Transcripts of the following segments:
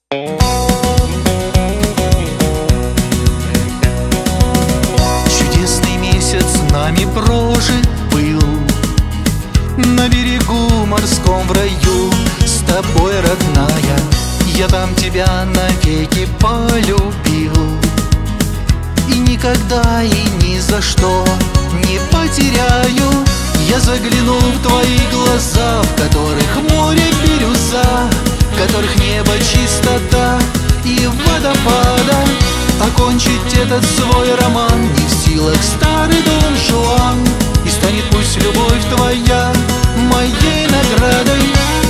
Чудесный месяц нами прожит был на берегу морском в раю. С тобой, родная, я там тебя навеки полюбил. И никогда и ни за что не потеряю. Я загляну в твои глаза, в которых море бирюза, в которых небо чистота и водопада. Окончить этот свой роман не в силах старый Дон Жуан. И станет пусть любовь твоя моей наградой.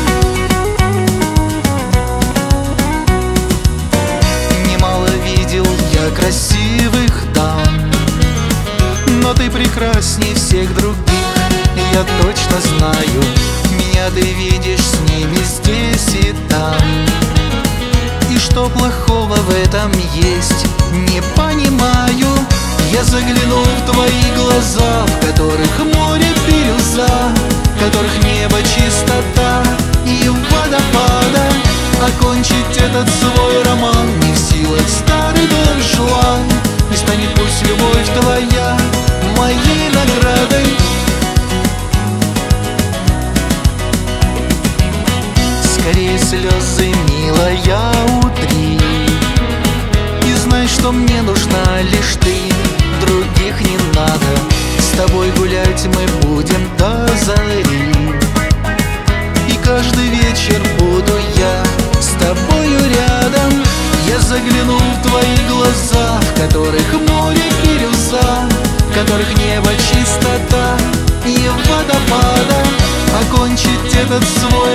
Немало видел я красивых дам, но ты прекрасней всех других. Я точно знаю, меня ты видишь с ними здесь и там. И что плохого в этом есть, не понимаю. Я загляну в твои глаза, в которых море бирюза, в которых небо чистота и водопада. Окончить этот свой роман не в силах старый Дон Жуан. И станет пусть любовь твоя моей наградой. Скорее слезы, милая, утри, и знай, что мне нужна лишь ты, других не надо. С тобой гулять мы будем до зари, и каждый вечер буду я с тобою рядом. Я загляну в твои глаза, в которых море бирюза, в которых небо чистота и водопада. Окончить этот свой